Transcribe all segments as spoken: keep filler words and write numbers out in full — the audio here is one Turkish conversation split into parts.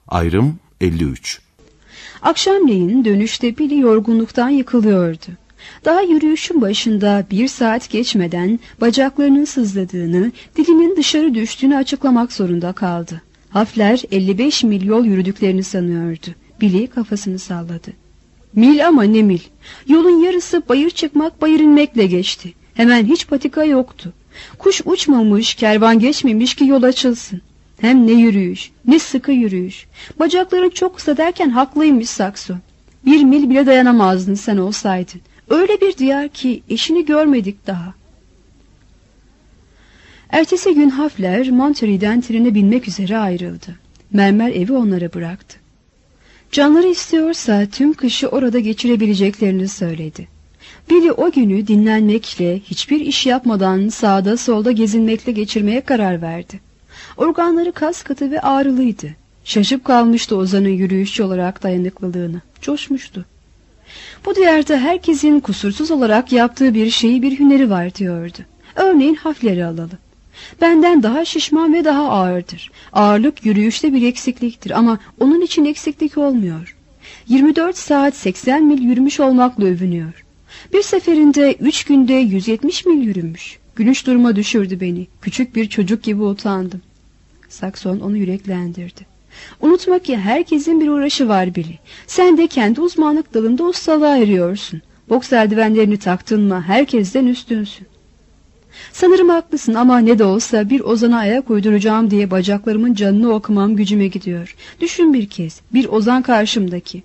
Ayrım elli üç. Akşamleyin dönüşte Billy yorgunluktan yıkılıyordu. Daha yürüyüşün başında bir saat geçmeden bacaklarının sızladığını, dilinin dışarı düştüğünü açıklamak zorunda kaldı. Hafler elli beş mil yol yürüdüklerini sanıyordu. Billy kafasını salladı. Mil ama ne mil. Yolun yarısı bayır çıkmak bayır inmekle geçti. Hemen hiç patika yoktu. Kuş uçmamış, kervan geçmemiş ki yol açılsın. Hem ne yürüyüş, ne sıkı yürüyüş. Bacakların çok kısa derken haklıymış Sakson. Bir mil bile dayanamazdın sen olsaydın. Öyle bir diyar ki eşini görmedik daha. Ertesi gün Hafler Monterey'den trene binmek üzere ayrıldı. Mermer evi onlara bıraktı. Canları istiyorsa tüm kışı orada geçirebileceklerini söyledi. Billy o günü dinlenmekle, hiçbir iş yapmadan sağda solda gezinmekle geçirmeye karar verdi. Organları kas katı ve ağrılıydı. Şaşıp kalmıştı Ozan'ın yürüyüşçü olarak dayanıklılığını. Coşmuştu. Bu diyarda herkesin kusursuz olarak yaptığı bir şeyi, bir hüneri var diyordu. Örneğin Hafler'i alalım. Benden daha şişman ve daha ağırdır. Ağırlık yürüyüşte bir eksikliktir ama onun için eksiklik olmuyor. yirmi dört saat seksen mil yürümüş olmakla övünüyor. Bir seferinde üç günde yüz yetmiş mil yürümüş. Gülünç duruma düşürdü beni. Küçük bir çocuk gibi utandım. Sakson onu yüreklendirdi. Unutma ki herkesin bir uğraşı var Billy. Sen de kendi uzmanlık dalında ustalığa eriyorsun. Boks eldivenlerini taktın mı herkesten üstünsün. Sanırım haklısın ama ne de olsa bir Ozan'a ayak uyduracağım diye bacaklarımın canını okumam gücüme gidiyor. Düşün bir kez, bir Ozan karşımdaki.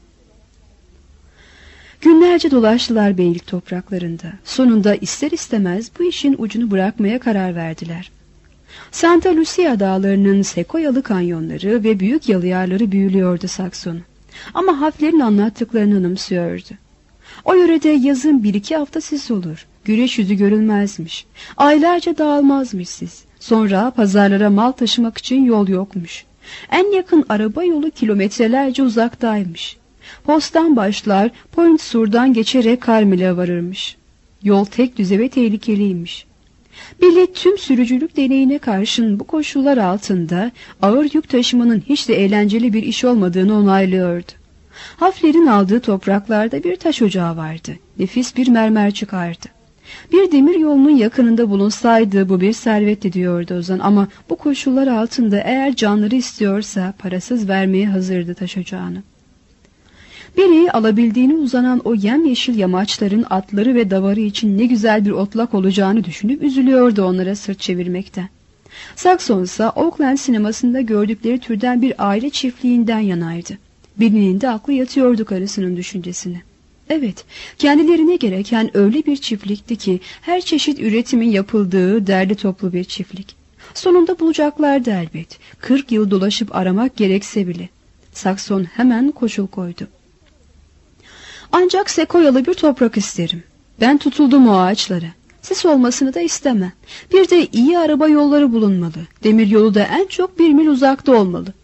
Günlerce dolaştılar beylik topraklarında. Sonunda ister istemez bu işin ucunu bırakmaya karar verdiler. Santa Lucia dağlarının Sekoyalı kanyonları ve büyük yalıyarları büyülüyordu Sakson'u. Ama Hafler'in anlattıklarını anımsıyordu. O yörede yazın bir iki hafta sis olur. Güneş yüzü görülmezmiş. Aylarca dağılmazmış sis. Sonra pazarlara mal taşımak için yol yokmuş. En yakın araba yolu kilometrelerce uzaktaymış. Posttan başlar, Point Sur'dan geçerek Carmel'e varırmış. Yol tek düze ve tehlikeliymiş. Billy tüm sürücülük deneyine karşın bu koşullar altında ağır yük taşımanın hiç de eğlenceli bir iş olmadığını onaylıyordu. Hafler'in aldığı topraklarda bir taş ocağı vardı. Nefis bir mermer çıkardı. Bir demir yolunun yakınında bulunsaydı bu bir servetti diyordu Ozan ama bu koşullar altında eğer canları istiyorsa parasız vermeye hazırdı taş ocağını. Biri alabildiğini uzanan o yemyeşil yamaçların atları ve davarı için ne güzel bir otlak olacağını düşünüp üzülüyordu onlara sırt çevirmekten. Sakson ise Oakland sinemasında gördükleri türden bir aile çiftliğinden yanaydı. Birinin de aklı yatıyordu karısının düşüncesine. Evet, kendilerine gereken öyle bir çiftlikti ki her çeşit üretimin yapıldığı derli toplu bir çiftlik. Sonunda bulacaklardı elbet. Kırk yıl dolaşıp aramak gerekse bile. Sakson hemen koşul koydu. Ancak sekoyalı bir toprak isterim. Ben tutuldum o ağaçlara. Sis olmasını da istemem. Bir de iyi araba yolları bulunmalı. Demir yolu da en çok bir mil uzakta olmalı.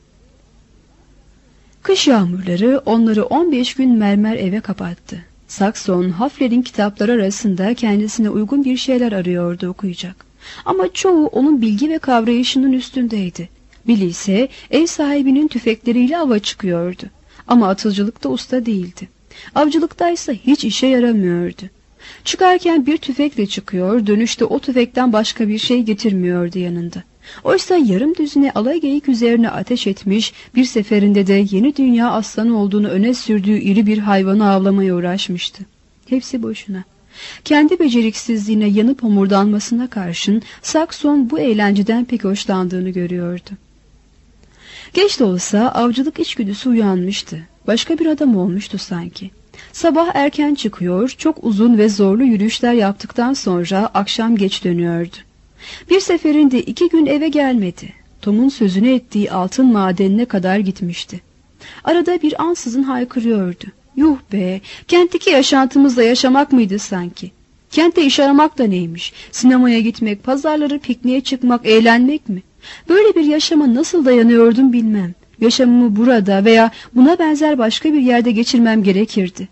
Kış yağmurları onları on beş gün mermer eve kapattı. Sakson, Hafler'in kitapları arasında kendisine uygun bir şeyler arıyordu okuyacak. Ama çoğu onun bilgi ve kavrayışının üstündeydi. Billy ise ev sahibinin tüfekleriyle ava çıkıyordu. Ama atıcılıkta usta değildi. Avcılıktaysa hiç işe yaramıyordu. Çıkarken bir tüfekle çıkıyor, dönüşte o tüfekten başka bir şey getirmiyordu yanında. Oysa yarım düzine alay geyik üzerine ateş etmiş, bir seferinde de yeni dünya aslanı olduğunu öne sürdüğü iri bir hayvanı avlamaya uğraşmıştı. Hepsi boşuna. Kendi beceriksizliğine yanıp homurdanmasına karşın Sakson bu eğlenceden pek hoşlandığını görüyordu. Geç de olsa avcılık içgüdüsü uyanmıştı. Başka bir adam olmuştu sanki. Sabah erken çıkıyor, çok uzun ve zorlu yürüyüşler yaptıktan sonra akşam geç dönüyordu. Bir seferinde iki gün eve gelmedi. Tom'un sözünü ettiği altın madenine kadar gitmişti. Arada bir ansızın haykırıyordu. Yuh be, kentteki yaşantımızda yaşamak mıydı sanki? Kentte iş aramak da neymiş? Sinemaya gitmek, pazarları pikniğe çıkmak, eğlenmek mi? Böyle bir yaşama nasıl dayanıyordum bilmem. Yaşamımı burada veya buna benzer başka bir yerde geçirmem gerekirdi.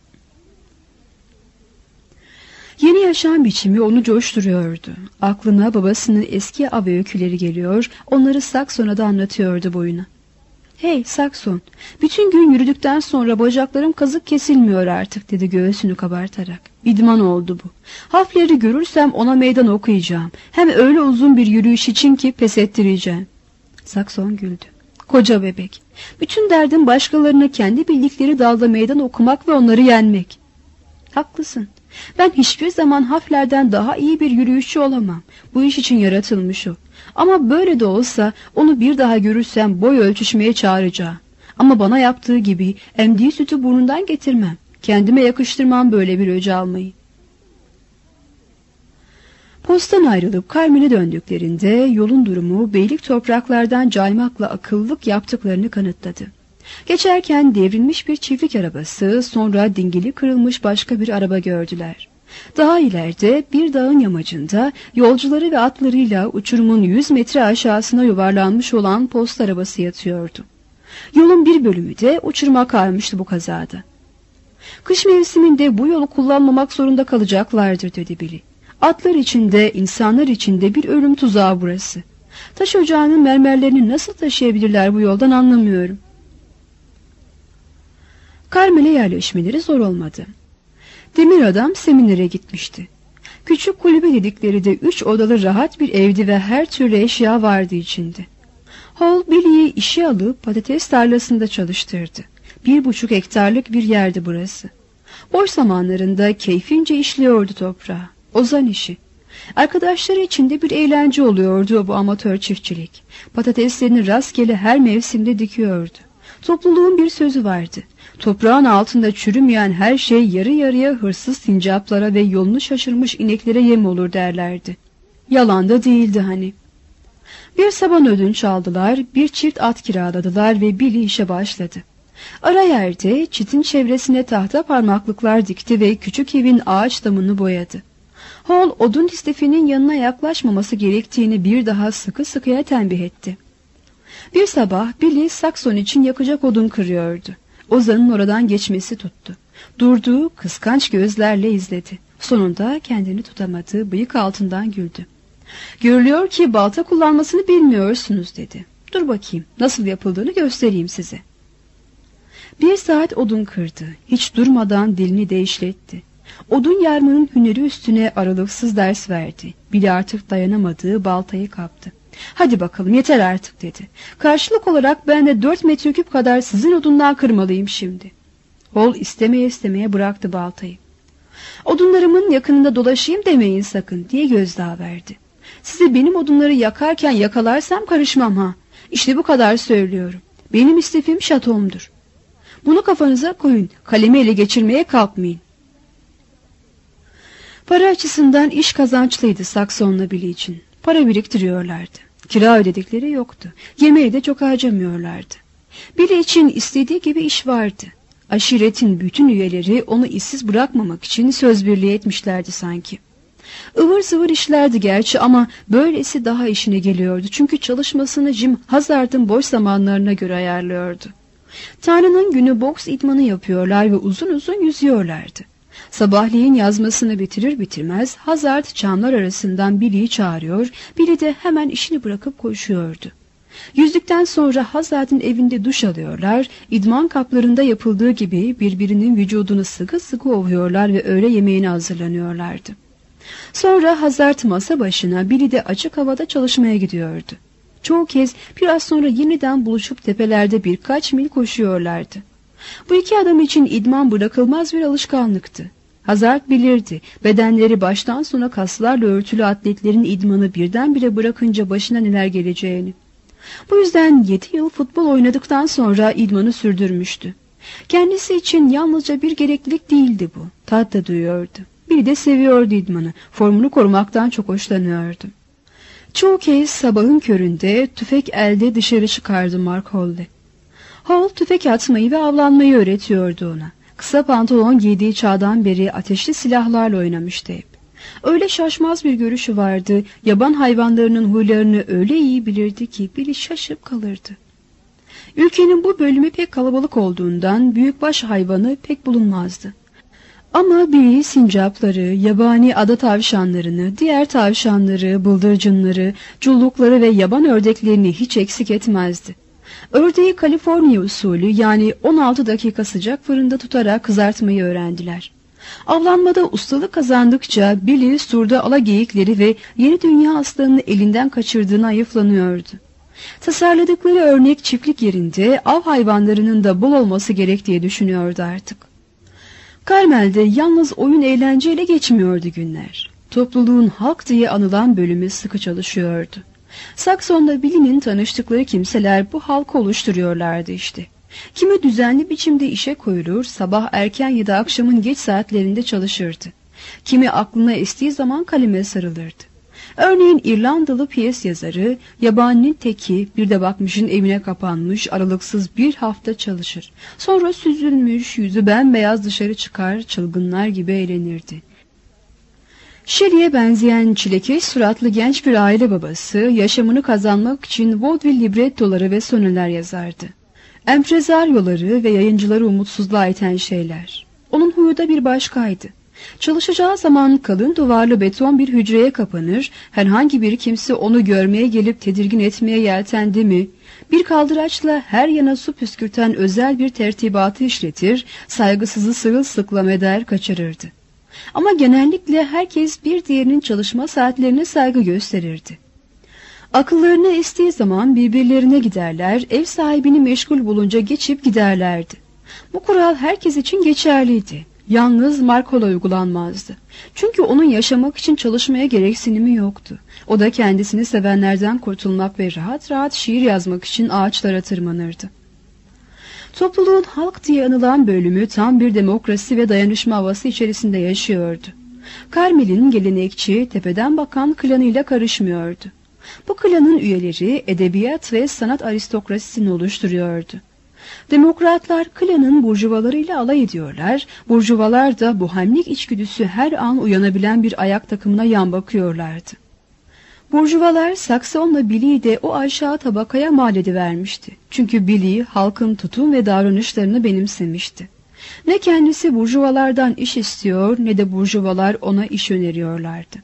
Yeni yaşam biçimi onu coşturuyordu. Aklına babasının eski av öyküleri geliyor, onları Sakson'a da anlatıyordu boyuna. "Hey Sakson, bütün gün yürüdükten sonra bacaklarım kazık kesilmiyor artık," dedi göğsünü kabartarak. "İdman oldu bu. Hafleri görürsem ona meydan okuyacağım. Hem öyle uzun bir yürüyüş için ki pes ettireceğim." Sakson güldü. "Koca bebek, bütün derdin başkalarına kendi bildikleri dalda meydan okumak ve onları yenmek." "Haklısın. Ben hiçbir zaman haflerden daha iyi bir yürüyüşçü olamam. Bu iş için yaratılmış o. Ama böyle de olsa onu bir daha görürsem boy ölçüşmeye çağıracağım. Ama bana yaptığı gibi emdiği sütü burnundan getirmem. Kendime yakıştırmam böyle bir öcü almayı." Postan ayrılıp Carmel'e döndüklerinde yolun durumu beylik topraklardan caymakla akıllık yaptıklarını kanıtladı. Geçerken devrilmiş bir çiftlik arabası, sonra dingili kırılmış başka bir araba gördüler. Daha ileride bir dağın yamacında yolcuları ve atlarıyla uçurumun yüz metre aşağısına yuvarlanmış olan posta arabası yatıyordu. Yolun bir bölümü de uçuruma kaymıştı bu kazada. "Kış mevsiminde bu yolu kullanmamak zorunda kalacaklardır," dedi Billy. "Atlar içinde, insanlar içinde bir ölüm tuzağı burası. Taş ocağının mermerlerini nasıl taşıyabilirler bu yoldan anlamıyorum." Carmel'e yerleşmeleri zor olmadı. Demir adam seminere gitmişti. Küçük kulübe dedikleri de üç odalı rahat bir evdi ve her türlü eşya vardı içinde. Hall Billy'yi işe alıp patates tarlasında çalıştırdı. Bir buçuk hektarlık bir yerdi burası. Boş zamanlarında keyfince işliyordu toprağı. Ozan işi. Arkadaşları içinde bir eğlence oluyordu bu amatör çiftçilik. Patateslerini rastgele her mevsimde dikiyordu. Topluluğun bir sözü vardı. Toprağın altında çürümeyen her şey yarı yarıya hırsız sincaplara ve yolunu şaşırmış ineklere yem olur derlerdi. Yalan da değildi hani. Bir saban ödünç aldılar, bir çift at kiraladılar ve Billy işe başladı. Ara yerde çitin çevresine tahta parmaklıklar dikti ve küçük evin ağaç damını boyadı. Hall odun istifinin yanına yaklaşmaması gerektiğini bir daha sıkı sıkıya tembih etti. Bir sabah Billy Sakson için yakacak odun kırıyordu. Ozan'ın oradan geçmesi tuttu. Durduğu kıskanç gözlerle izledi. Sonunda kendini tutamadı, bıyık altından güldü. "Görülüyor ki balta kullanmasını bilmiyorsunuz," dedi. "Dur bakayım, nasıl yapıldığını göstereyim size." Bir saat odun kırdı. Hiç durmadan dilini de işletti. Odun yarmanın hüneri üstüne aralıksız ders verdi. Billy artık dayanamadığı baltayı kaptı. "Hadi bakalım, yeter artık," dedi. "Karşılık olarak ben de dört metreküp kadar sizin odundan kırmalıyım şimdi." Hall istemeye istemeye bıraktı baltayı. "Odunlarımın yakınında dolaşayım demeyin sakın," diye gözdağı verdi. "Sizi benim odunları yakarken yakalarsam karışmam ha. İşte bu kadar söylüyorum. Benim istifim şatomdur. Bunu kafanıza koyun, kalemi ele geçirmeye kalkmayın." Para açısından iş kazançlıydı Sakson'la Billy için. Para biriktiriyorlardı. Kira ödedikleri yoktu. Yemeği de çok harcamıyorlardı. Billy için istediği gibi iş vardı. Aşiretin bütün üyeleri onu işsiz bırakmamak için söz birliği etmişlerdi sanki. Ivır zıvır işlerdi gerçi ama böylesi daha işine geliyordu. Çünkü çalışmasını Jim Hazard'ın boş zamanlarına göre ayarlıyordu. Tanrı'nın günü boks idmanı yapıyorlar ve uzun uzun yüzüyorlardı. Sabahleyin yazmasını bitirir bitirmez Hazard çamlar arasından Billy'yi çağırıyor, Billy de hemen işini bırakıp koşuyordu. Yüzdükten sonra Hazard'ın evinde duş alıyorlar, idman kaplarında yapıldığı gibi birbirinin vücudunu sıkı sıkı ovuyorlar ve öğle yemeğine hazırlanıyorlardı. Sonra Hazard masa başına, Billy de açık havada çalışmaya gidiyordu. Çoğu kez biraz sonra yeniden buluşup tepelerde birkaç mil koşuyorlardı. Bu iki adam için idman bırakılmaz bir alışkanlıktı. Hazard bilirdi, bedenleri baştan sona kaslarla örtülü atletlerin idmanı birdenbire bırakınca başına neler geleceğini. Bu yüzden yedi yıl futbol oynadıktan sonra idmanı sürdürmüştü. Kendisi için yalnızca bir gereklilik değildi bu, tat da duyuyordu. Bir de seviyordu idmanı, formunu korumaktan çok hoşlanıyordu. Çoğu kez sabahın köründe tüfek elde dışarı çıkardı Mark Hall'de. Hall tüfek atmayı ve avlanmayı öğretiyordu ona. Kısa pantolon giydiği çağdan beri ateşli silahlarla oynamıştı hep. Öyle şaşmaz bir görüşü vardı, yaban hayvanlarının huylarını öyle iyi bilirdi ki Billy şaşıp kalırdı. Ülkenin bu bölümü pek kalabalık olduğundan büyükbaş hayvanı pek bulunmazdı. Ama Billy sincapları, yabani ada tavşanlarını, diğer tavşanları, bıldırcınları, cullukları ve yaban ördeklerini hiç eksik etmezdi. Ördeği Kaliforniya usulü yani on altı dakika sıcak fırında tutarak kızartmayı öğrendiler. Avlanmada ustalık kazandıkça Billy surda ala geyikleri ve yeni dünya aslanını elinden kaçırdığına hayıflanıyordu. Tasarladıkları örnek çiftlik yerinde av hayvanlarının da bol olması gerek diye düşünüyordu artık. Carmel'de yalnız oyun eğlenceyle geçmiyordu günler. Topluluğun halk diye anılan bölümü sıkı çalışıyordu. Sakson'da Billy'nin tanıştıkları kimseler bu halkı oluşturuyorlardı işte. Kimi düzenli biçimde işe koyulur, sabah erken ya da akşamın geç saatlerinde çalışırdı. Kimi aklına estiği zaman kaleme sarılırdı. Örneğin İrlandalı piyes yazarı, yabaninin teki, bir de bakmışın evine kapanmış, aralıksız bir hafta çalışır. Sonra süzülmüş, yüzü bembeyaz dışarı çıkar, çılgınlar gibi eğlenirdi. Shelley'e benzeyen çilekeş suratlı genç bir aile babası, yaşamını kazanmak için vaudeville librettoları ve soneler yazardı. Emprezaryoları ve yayıncıları umutsuzluğa iten şeyler. Onun huyu da bir başkaydı. Çalışacağı zaman kalın duvarlı beton bir hücreye kapanır, herhangi bir kimse onu görmeye gelip tedirgin etmeye yeltendi mi, bir kaldıraçla her yana su püskürten özel bir tertibatı işletir, saygısızı sırılsıklam eder, kaçırırdı. Ama genellikle herkes bir diğerinin çalışma saatlerine saygı gösterirdi. Akıllarına estiği zaman birbirlerine giderler, ev sahibini meşgul bulunca geçip giderlerdi. Bu kural herkes için geçerliydi. Yalnız Marco'la uygulanmazdı. Çünkü onun yaşamak için çalışmaya gereksinimi yoktu. O da kendisini sevenlerden kurtulmak ve rahat rahat şiir yazmak için ağaçlara tırmanırdı. Topluluğun halk diye anılan bölümü tam bir demokrasi ve dayanışma havası içerisinde yaşıyordu. Carmel'in gelenekçi, tepeden bakan klanıyla karışmıyordu. Bu klanın üyeleri edebiyat ve sanat aristokrasisini oluşturuyordu. Demokratlar klanın burjuvalarıyla alay ediyorlar, burjuvalar da bohemlik içgüdüsü her an uyanabilen bir ayak takımına yan bakıyorlardı. Burjuvalar Sakson'la Billy'yi de o aşağı tabakaya mal edivermişti. Çünkü Billy halkın tutum ve davranışlarını benimsemişti. Ne kendisi burjuvalardan iş istiyor ne de burjuvalar ona iş öneriyorlardı.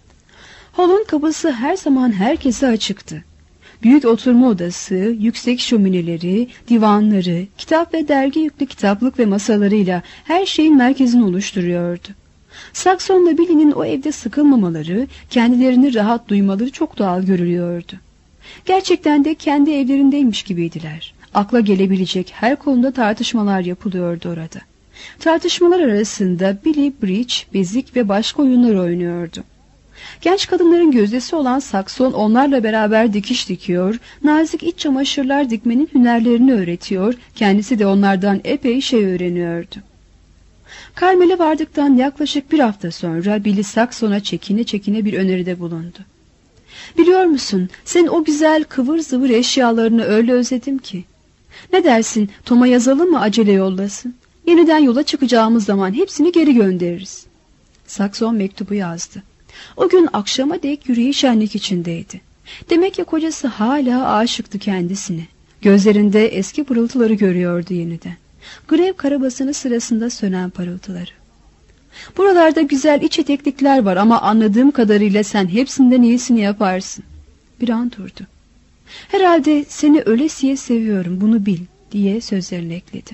Hall'un kapısı her zaman herkese açıktı. Büyük oturma odası, yüksek şömineleri, divanları, kitap ve dergi yüklü kitaplık ve masalarıyla her şeyin merkezini oluşturuyordu. Sakson'la Billy'nin o evde sıkılmamaları, kendilerini rahat duymaları çok doğal görülüyordu. Gerçekten de kendi evlerindeymiş gibiydiler. Akla gelebilecek her konuda tartışmalar yapılıyordu orada. Tartışmalar arasında Billy bridge, bezik ve başka oyunlar oynuyordu. Genç kadınların gözdesi olan Sakson onlarla beraber dikiş dikiyor, nazik iç çamaşırlar dikmenin hünerlerini öğretiyor, kendisi de onlardan epey şey öğreniyordu. Carmel'e vardıktan yaklaşık bir hafta sonra Billy Sakson'a çekine çekine bir öneride bulundu. Biliyor musun, senin o güzel kıvır zıvır eşyalarını öyle özledim ki. Ne dersin, Tom'a yazalım mı acele yollasın? Yeniden yola çıkacağımız zaman hepsini geri göndeririz. Sakson mektubu yazdı. O gün akşama dek yüreği şenlik içindeydi. Demek ki kocası hala aşıktı kendisine. Gözlerinde eski pırıltıları görüyordu yeniden. Grev karabasanı sırasında sönen parıltıları. Buralarda güzel iç eteklikler var ama anladığım kadarıyla sen hepsinden iyisini yaparsın. Bir an durdu. Herhalde seni ölesiye seviyorum, bunu bil diye sözlerini ekledi.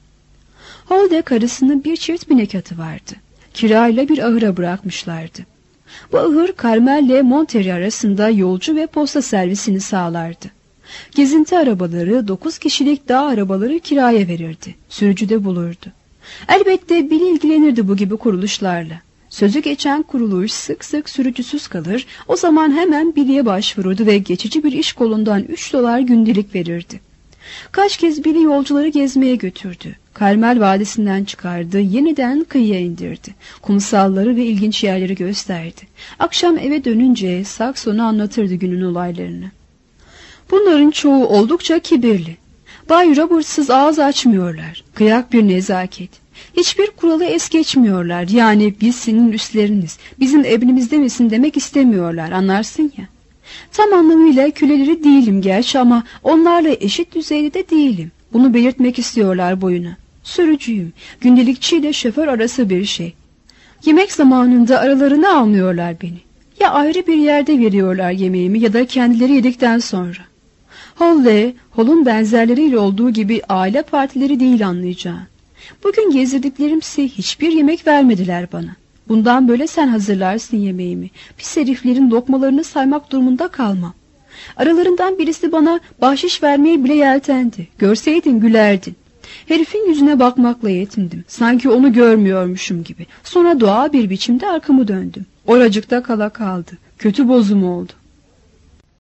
Hall'de karısının bir çift binek atı vardı. Kirayla bir ahıra bırakmışlardı. Bu ahır Carmel'le Monterey arasında yolcu ve posta servisini sağlardı. Gezinti arabaları, dokuz kişilik dağ arabaları kiraya verirdi. Sürücü de bulurdu. Elbette Billy ilgilenirdi bu gibi kuruluşlarla. Sözü geçen kuruluş sık sık sürücüsüz kalır, o zaman hemen Billy'ye başvururdu ve geçici bir iş kolundan üç dolar gündelik verirdi. Kaç kez Billy yolcuları gezmeye götürdü. Carmel Vadisi'nden çıkardı, yeniden kıyıya indirdi. Kumsalları ve ilginç yerleri gösterdi. Akşam eve dönünce Sakson'a anlatırdı günün olaylarını. Bunların çoğu oldukça kibirli. Bay Roberts'sız ağız açmıyorlar. Kıyak bir nezaket. Hiçbir kuralı es geçmiyorlar. Yani biz senin üstleriniz, bizim emrimizde misin demek istemiyorlar, anlarsın ya. Tam anlamıyla köleleri değilim gerçi ama onlarla eşit düzeyde de değilim. Bunu belirtmek istiyorlar boyuna. Sürücüyüm, gündelikçiyle şoför arası bir şey. Yemek zamanında aralarına almıyorlar beni. Ya ayrı bir yerde veriyorlar yemeğimi ya da kendileri yedikten sonra. Hall ve Hall'un benzerleriyle olduğu gibi aile partileri değil anlayacağın. Bugün gezdirdiklerimse hiçbir yemek vermediler bana. Bundan böyle sen hazırlarsın yemeğimi. Pis heriflerin lokmalarını saymak durumunda kalmam. Aralarından birisi bana bahşiş vermeye bile yeltendi. Görseydin gülerdin. Herifin yüzüne bakmakla yetindim. Sanki onu görmüyormuşum gibi. Sonra doğal bir biçimde arkamı döndüm. Oracıkta kala kaldı. Kötü bozum oldu.